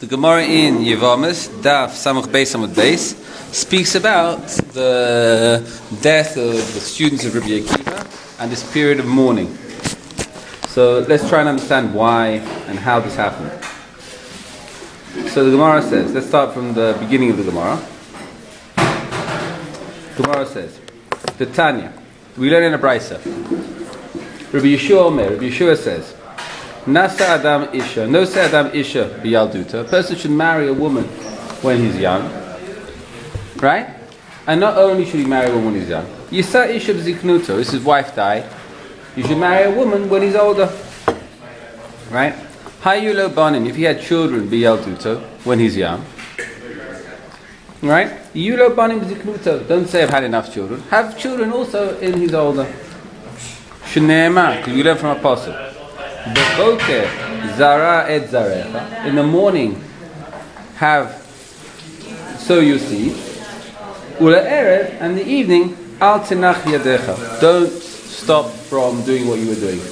The Gemara in Yevamis, Daf Samach Beis Amud Beis, speaks about the death of the students of Rabbi Akiva and this period of mourning. So let's try and understand why and how this happened. So the Gemara says, let's start from the beginning of the Gemara. Gemara says, the Tanya, we learn in a Brisa. Rabbi Yeshua says, Nasa Adam Isha, no say Adam Isha biyalduta. A person should marry a woman when he's young, right? And not only should he marry a woman when he's young. Yisa Isha b'ziknuto, this his wife died. You should marry a woman when he's older, right? Hayulo banin, if he had children biyalduta when he's young, right? Yulo banin b'ziknuto, don't say I've had enough children. Have children also in his older. Shneema, because we learn from Apostle. Befoker zara et zarecha. In the morning, sow your seed. Ula erev, and the evening, al tenach yadecha. Don't stop from doing what you were doing.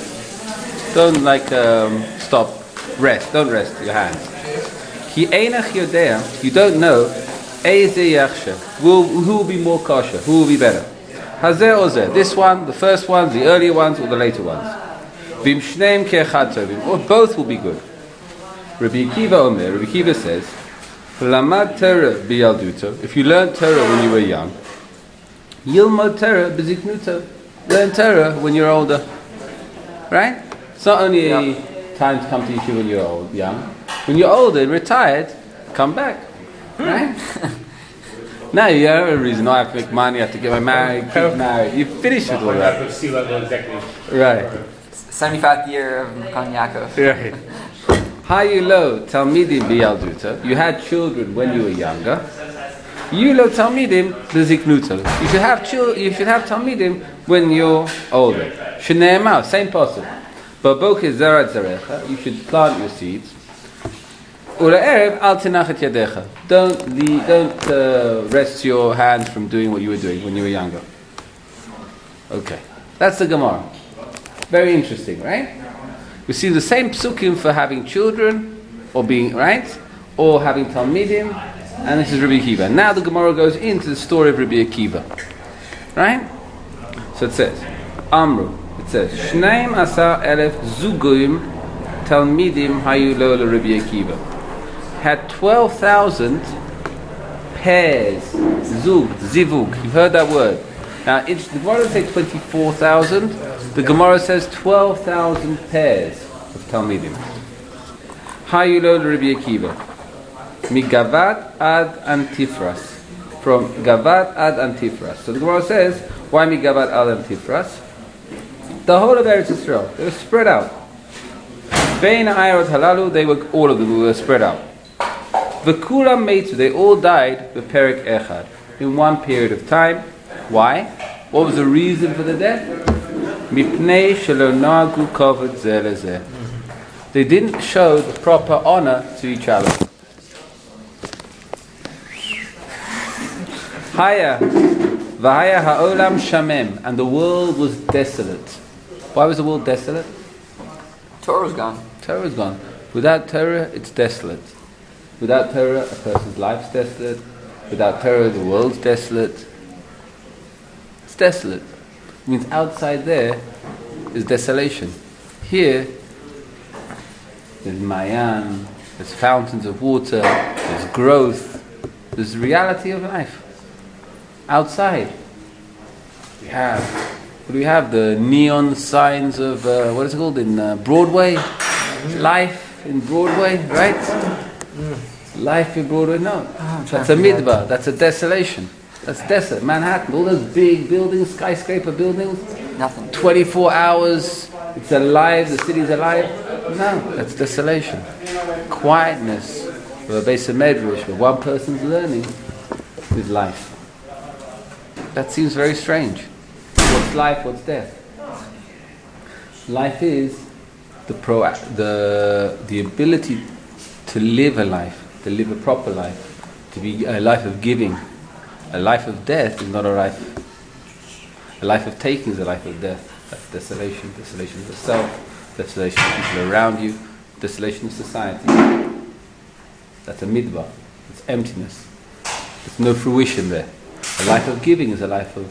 Don't stop. Rest. Don't rest your hands. Ki einach yodea. You don't know. Eize yachsha. Who will be more kosher? Who will be better? Hazeh or zeh. This one, the first ones, the earlier ones, or the later ones. Vim shneim ke'echad tovim, or both will be good. Rabbi Akiva says, Lamad Torah biyalduto, if you learn Torah when you were young, Yilmod Torah b'ziknuto, learn Torah when you're older. Right? It's not only time to come to you when you're young. When you're older and retired, come back. Right? Now you have a reason. I have to make money, I have to get married, keep married. You're finished with all that. Right. 75th year of Makan Yaakov. Right. Hayulo talmidim biyalduta. You had children when you were younger. Yulo talmidim b'ziknuta. You should have talmidim when you're older. Shneema, same possible. Baboke zarat zarecha. You should plant your seeds. Ula erev al tenachet yadecha. Don't rest your hands from doing what you were doing when you were younger. Okay, that's the Gemara. Very interesting, right? We see the same psukim for having children, or being right, or having talmidim, and this is Rabbi Akiva. Now the Gemara goes into the story of Rabbi Akiva, right? So it says, Amru. It says, Shneim asar elef zugoim talmidim hayu lo Rabbi Akiva. Had 12,000 pairs, zug, zivug. You've heard that word. Now, the Gemara says 24,000. The Gemara says 12,000 pairs of Talmidim. Hayulo Rabbi Akiva. Migavat ad Antifras. From Gavat ad Antifras. So the Gemara says, why Migavat ad Antifras? The whole of Eretz Yisrael. They were spread out. Bein Ayarot Halalu, all of them were spread out. V'kulam meitu, they all died with Perek Echad. In one period of time. Why? What was the reason for the death? Mipnei shelo nagu kavod zeh lezeh. They didn't show the proper honor to each other. Haya v'haya ha'olam shamem, and the world was desolate. Why was the world desolate? Torah was gone. Torah was gone. Without Torah, it's desolate. Without Torah, a person's life's desolate. Without Torah, the world's desolate. Desolate. It means outside there is desolation. Here there's mayan, there's fountains of water, there's growth, there's the reality of life. Outside we have the neon signs of what is it called in Broadway? Life in Broadway, right? Life in Broadway, no. That's a midbar, that's a desolation. That's desolate. Manhattan, all those big buildings, skyscraper buildings. Nothing. 24 hours, it's alive, the city's alive. No, that's desolation. Quietness, or a base of medrash, where one person's learning is life. That seems very strange. What's life, what's death? Life is the ability to live a life, to live a proper life, to be a life of giving. A life of death is not a life. A life of taking is a life of death. That's desolation. Desolation of the self. Desolation of people around you. Desolation of society. That's a midbar. It's emptiness. There's no fruition there. A life of giving is a life of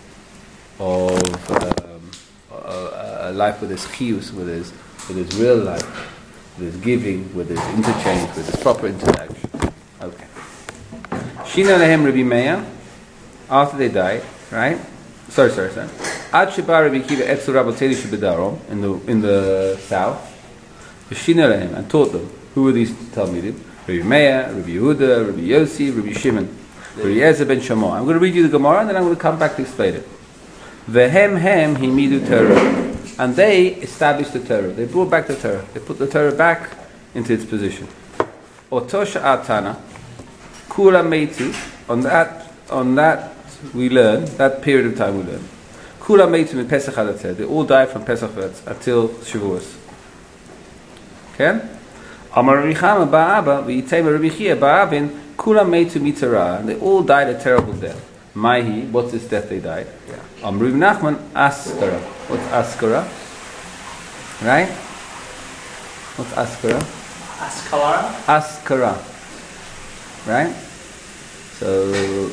a life where there's chiyus, where there's real life, where there's giving, where there's interchange, where there's proper interaction. Okay. Shina lehem Rabbi Meir, after they died, right? Sorry. Ad sheba Rabbi Akiva etzu Rabbeinu shebedarom, in the south. Shina lehem, and taught them. Who were these Talmidim? Rabbi Meir, Rabbi Yehuda, Rabbi Yossi, Rabbi Shimon, Rabbi Eliezer ben Shammai. I'm going to read you the Gemara and then I'm going to come back to explain it. Vehem himidu Torah, and they established the Torah. They brought back the Torah. They put the Torah back into its position. Otosha atana, kula meitu. On that we learn. That period of time we learn. Kula meitu in Pesach Hadatzeh. They all died from Pesach until Shavuos. Okay. Amar Rabbi Chama ba'aba v'yitema Rabbi Chia ba'avin kula meitu mitara. And they all died a terrible death. Maihi, what's this death they died? Amru Nachman Askara. What's Askara? Right? What's Askara? Askara. Right? So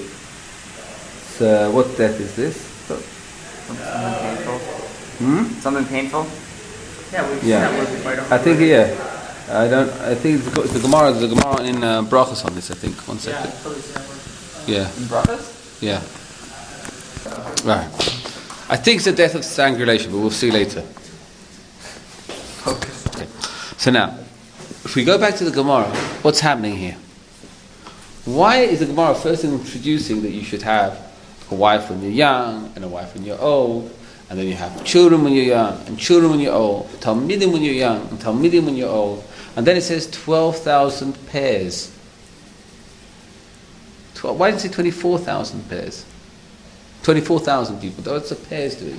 what death is this? Something painful. Something painful? Yeah. I think I think it's the Gemara. There's a Gemara in Brachos on this. I think. 1 second. Yeah. In Brachos? Yeah. Right. I think it's the death of strangulation, but we'll see later. Focus. Okay. So now, if we go back to the Gemara, what's happening here? Why is the Gemara first introducing that you should have a wife when you're young, and a wife when you're old, and then you have children when you're young, and children when you're old, Talmidim when you're young, and Talmidim when you're old, and then it says 12,000 pairs. Why didn't it say 24,000 pairs? 24,000 people. What's the pairs doing?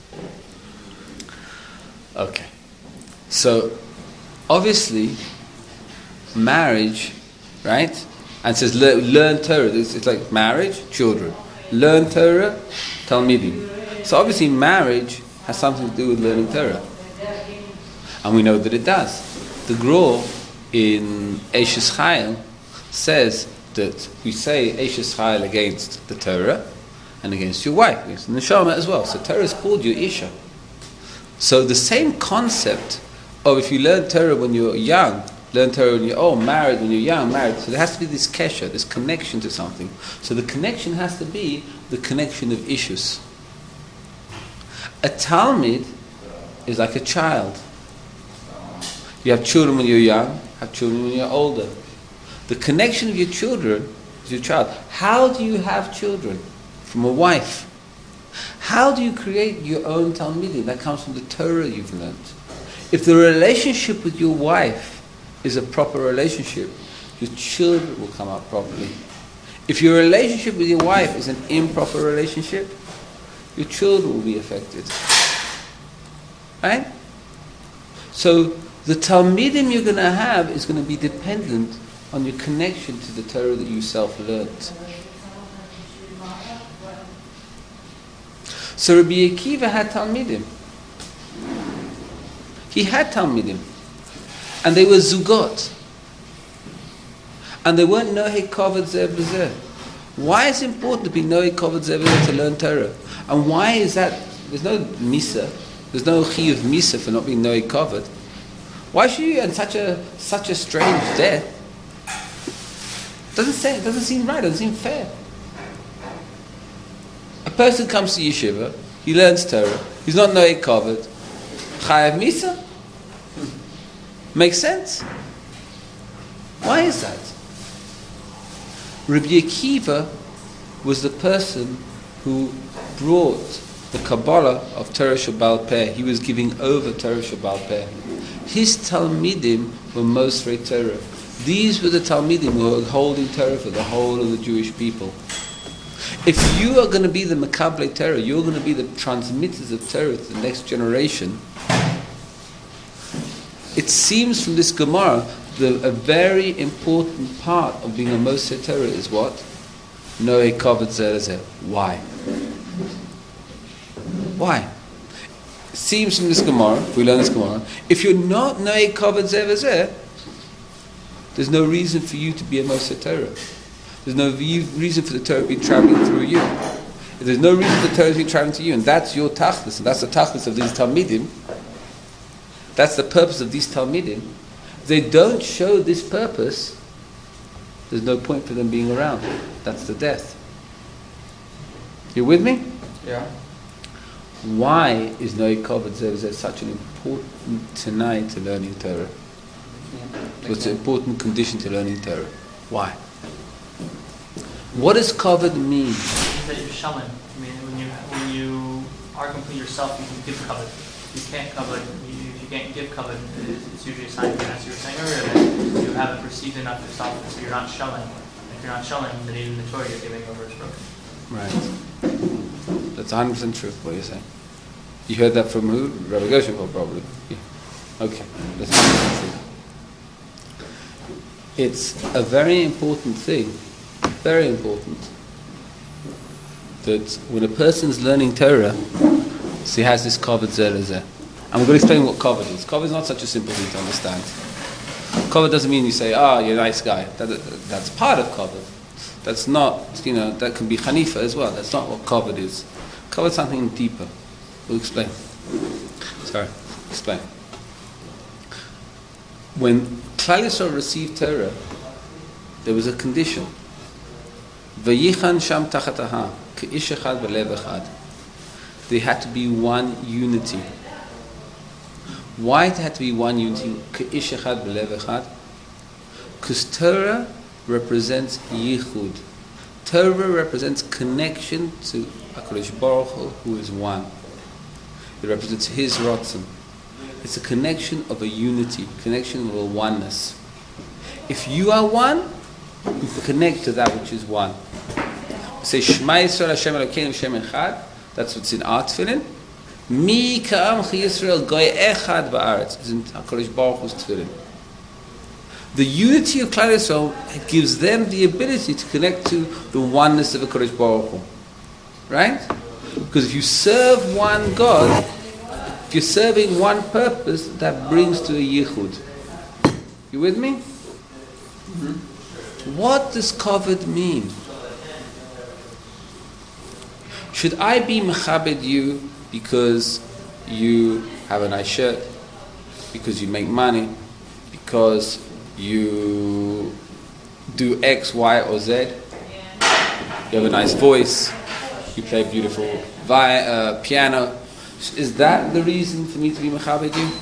Okay. So, obviously, marriage, right? And it says learn Torah. It's like marriage, children. Learn Torah, Talmidim. So obviously marriage has something to do with learning Torah. And we know that it does. The Gra in Eishes Chayil says that we say Eishes Chayil against the Torah and against your wife, against the Neshama as well. So Torah is called your Isha. So the same concept of if you learn Torah when you're young, learn Torah when you're old, married when you're young, married. So there has to be this kesher, this connection to something. So the connection has to be the connection of issues. A Talmid is like a child. You have children when you're young, have children when you're older. The connection of your children is your child. How do you have children? From a wife. How do you create your own Talmidim? That comes from the Torah you've learned. If the relationship with your wife is a proper relationship, your children will come out properly. If your relationship with your wife is an improper relationship, your children will be affected. Right? So the Talmidim you're going to have is going to be dependent on your connection to the Torah that you self-learned. So Rabbi Akiva had Talmidim. He had Talmidim. And they were Zugot. And they weren't Nohei Kovod Zeh B'Zeh. Why is it important to be Nohei Kovod Zeh B'Zeh to learn Torah? And why is that? There's no Misa. There's no Chiyuv Misa for not being Nohei Kovod. Why should you end such a strange death? Doesn't seem right, doesn't seem fair. A person comes to yeshiva, he learns Torah, he's not Nohei Kovod. Chayav Misa? Makes sense? Why is that? Rabbi Akiva was the person who brought the Kabbalah of Torah Sheba'al Peh. He was giving over Torah Sheba'al Peh. His Talmidim were Mosrei Torah. These were the Talmidim who were holding Torah for the whole of the Jewish people. If you are going to be the Mekablei Torah, you're going to be the transmitters of Torah to the next generation. It seems from this Gemara a very important part of being a Mosrei Torah is what? Nohei Kovod Zeh B'Zeh. Why? Why? It seems from this Gemara, we learn this Gemara, if you're not Nohei Kovod Zeh B'Zeh, there's no reason for you to be a Moshe Torah. There's no reason for the Torah to be traveling through you. If there's no reason for the Torah to be traveling to you, and that's your tachlis, and that's the tachlis of these Talmidim, that's the purpose of these Talmidim, they don't show this purpose, there's no point for them being around. That's the death. You with me? Yeah. Why is Noe Kovod Zeh such an important Tanai to learning Torah? It's an important condition to learning Torah. Why? What does Kovod mean? That you're shalom. I mean, when you are complete yourself, you can give Kovod. You can't Kovod. If you can't give Kovod, it's usually a sign, as you were saying earlier, that you haven't perceived enough yourself, so you're not shalom. If you're not shalom, then even the Torah you're giving over is broken. Right. That's 100% true, what you're saying. You heard that from who? Rabbi Gershon, probably. Yeah. Okay. That's 100% true. It's a very important thing, very important, that when a person's learning Torah, so he has this Kovod Zeh Lezeh. And we're going to explain what Kovod is. Kovod is not such a simple thing to understand. Kovod doesn't mean you say, you're a nice guy. That's part of Kovod. That's not, that can be Hanifa as well. That's not what Kovod is. Kovod is something deeper. We'll explain. Explain. When Klal Yisrael received Torah, there was a condition. Vayichan sham tachataha, ke'ish echad v'lev echad. There had to be one unity. Why it had to be one unity? Ke'ish echad v'lev echad. Because Torah represents yichud. Torah represents connection to HaKadosh Baruch Hu, who is one. It represents His Ratzon. It's a connection of a unity, connection of a oneness. If you are one, you connect to that which is one. We say Shema Yisrael Hashem Elokeinu Hashem Echad. That's what's in our tefillin. Mi ka'amchi Yisrael goy echad ba'aretz. It's in HaKadosh Baruch Hu's tefillin. The unity of Klal Yisrael gives them the ability to connect to the oneness of HaKadosh Baruch Hu. Right? Because if you serve one God, if you're serving one purpose, that brings to a yichud. You with me? Mm-hmm. What does Kovod mean? Should I be mechabed you because you have a nice shirt, because you make money, because you do X, Y, or Z? You have a nice voice, you play beautiful piano. Is that the reason for me to be mechabed you?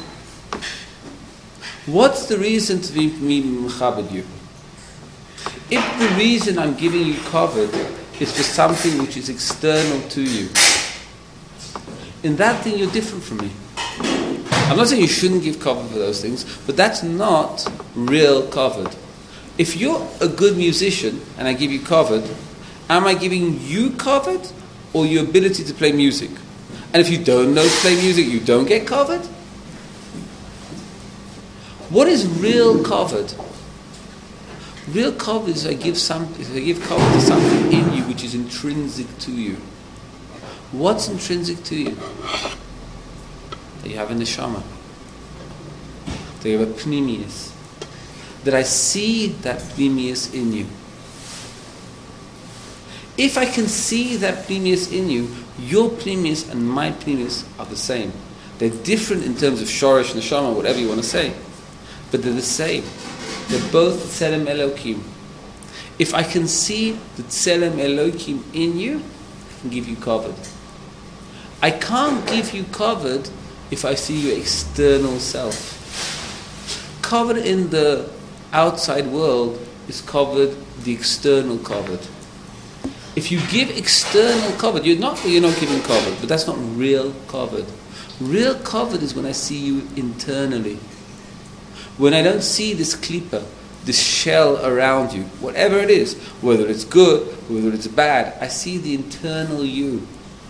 What's the reason to be me mechabed you? If the reason I'm giving you Kovod is for something which is external to you, in that thing you're different from me. I'm not saying you shouldn't give Kovod for those things, but that's not real Kovod. If you're a good musician and I give you Kovod, am I giving you Kovod or your ability to play music? And if you don't know to play music, you don't get Kovod? What is real Kovod? Real Kovod is I give Kovod to something in you which is intrinsic to you. What's intrinsic to you? That you have a neshama. That you have a pnimius. That I see that pnimius in you. If I can see that pnimius in you, your pnimius and my pnimius are the same. They're different in terms of shorish, neshama, whatever you want to say. But they're the same. They're both Tselem Elokim. If I can see the Tselem Elokim in you, I can give you Kovod. I can't give you Kovod if I see your external self. Kovod in the outside world is Kovod, the external Kovod. If you give external Kovod, you're not giving Kovod, but that's not real Kovod. Real Kovod is when I see you internally. When I don't see this klipa, this shell around you, whatever it is, whether it's good, whether it's bad, I see the internal you.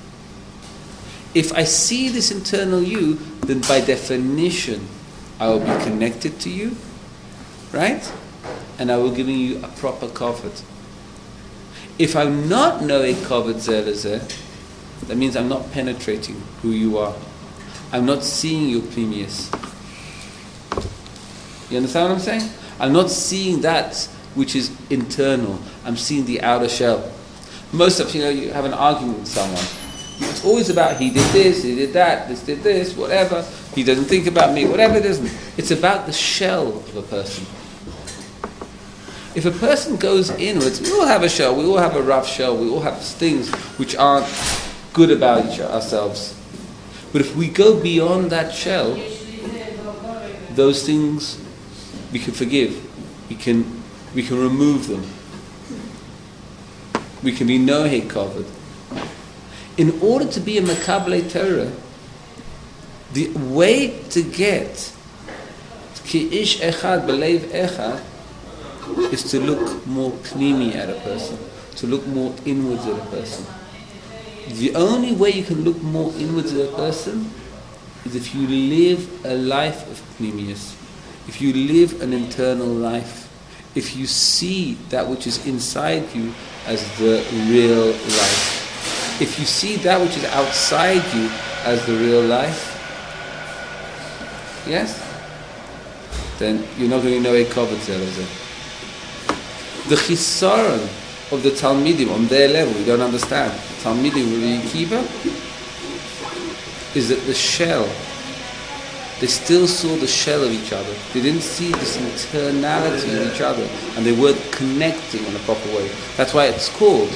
If I see this internal you, then by definition, I will be connected to you, right? And I will give you a proper Kovod. If I'm not knowing Kovod Zeh Lezeh, that means I'm not penetrating who you are. I'm not seeing your pnimius. You understand what I'm saying? I'm not seeing that which is internal. I'm seeing the outer shell. Most of you have an argument with someone. It's always about he did this, he did that, this did this, whatever. He doesn't think about me, whatever it is. It's about the shell of a person. If a person goes inwards, we all have a shell, we all have a rough shell, we all have things which aren't good about ourselves. But if we go beyond that shell, those things we can forgive. We can remove them. We can be no-hate covered. In order to be a Makabelei Torah, the way to get Ki ish echad belev echad is to look more pnimi at a person, to look more inwards at a person. The only way you can look more inwards at a person is if you live a life of pnimius, if you live an internal life, if you see that which is inside you as the real life, if you see that which is outside you as the real life, yes, then you're not going to know a covered zelazah. The chisaron of the Talmidim on their level, we don't understand. Talmidim Rabbi Akiva is that the shell, they still saw the shell of each other. They didn't see this internality of each other, and they weren't connecting in a proper way. That's why it's called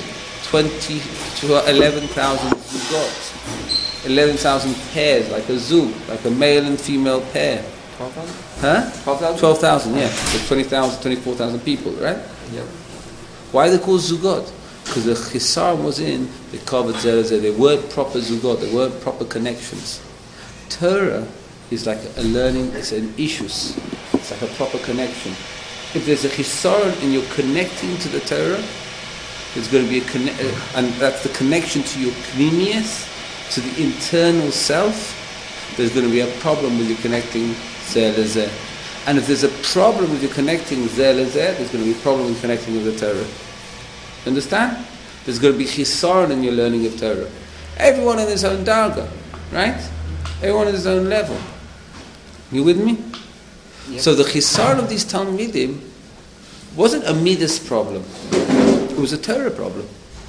11,000 zugot, 11,000 pairs, like a zug, like a male and female pair. 12,000? Huh? 12,000? 12,000, yeah. So 20,000, 24,000 people, right? Yep. Why are they called zugot? Because the chisaron was in the covered zelazah. They weren't proper zugot. They weren't proper connections. Torah is like a learning. It's an ishus. It's like a proper connection. If there's a chisaron and you're connecting to the Torah, there's going to be and that's the connection to your pnimius, to the internal self. There's going to be a problem with you connecting zelazah. And if there's a problem with you connecting zelazah, there's going to be a problem with connecting with the Torah. Understand? There's going to be chisaron in your learning of Torah. Everyone in his own darga, right? Everyone in his own level. You with me? Yep. So the chisaron of these Talmidim wasn't a midas problem. It was a Torah problem.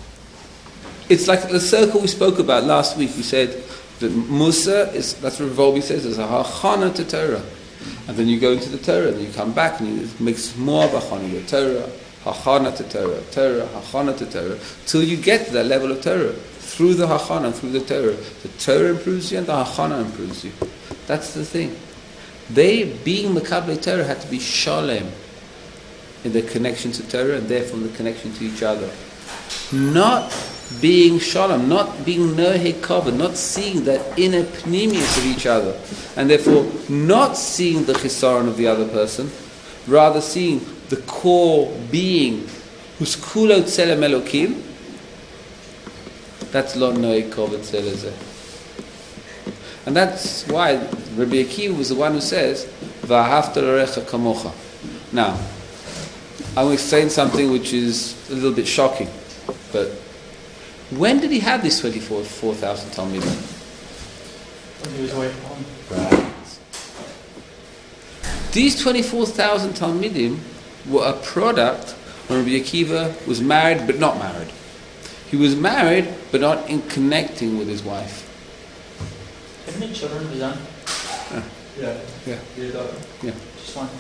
It's like the circle we spoke about last week. We said that Musa is, that's what Volby says, is a hachana to Torah. And then you go into the Torah, and you come back, and it makes more of a hachana to Torah, hachana to Torah, Torah, hachana to Torah, till you get to that level of Torah. Through the hachana, through the Torah improves you, and the hachana improves you. That's the thing. They, being Makabelei Torah, had to be shalem in their connection to Torah, and therefore in the connection to each other. Not being shalom, not being nohei kavod, not seeing that inner pnimius of each other, and therefore not seeing the chisaron of the other person, rather seeing the core being who's kulo tzelem elokim. That's lo nohei kavod zelazeh. And that's why Rabbi Akiva was the one who says, "V'ahavta l'recha kamocha." Now, I'm explaining something which is a little bit shocking, but when did he have these 24,000 Talmidim? When he was away from home. Right. These 24,000 Talmidim were a product when Rabbi Akiva was married but not married. He was married but not in connecting with his wife. Isn't it children of his own? Yeah. Just one.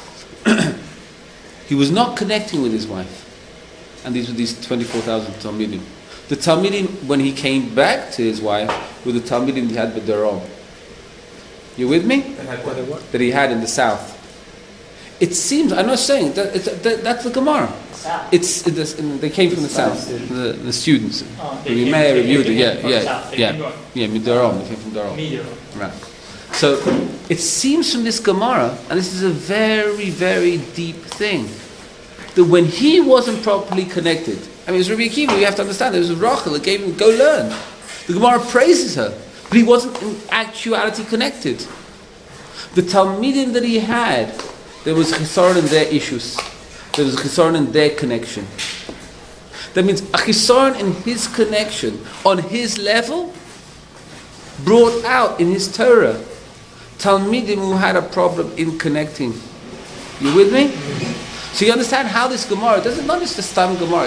He was not connecting with his wife. And these were these 24,000 Talmidim. The Talmidim, when he came back to his wife, were the Talmidim he had b'darom. You with me? That he had in the south. It seems, I'm not saying, that's the Gemara. South. They came from the south, the students. Oh, We may review it, yeah. They Midarom, they came from Darom. Medium. Right. So, it seems from this Gemara, and this is a very, very deep thing, that when he wasn't properly connected, I mean, it was Rabbi Akiva, you have to understand, there was Rachel that gave him, go learn. The Gemara praises her, but he wasn't in actuality connected. The Talmidim that he had, there was chisaron in their issues. There was chisaron in their connection. That means a chisaron in his connection, on his level, brought out in his Torah Talmidim who had a problem in connecting. You with me? So you understand how this Gemara doesn't not just the Stam Gemara.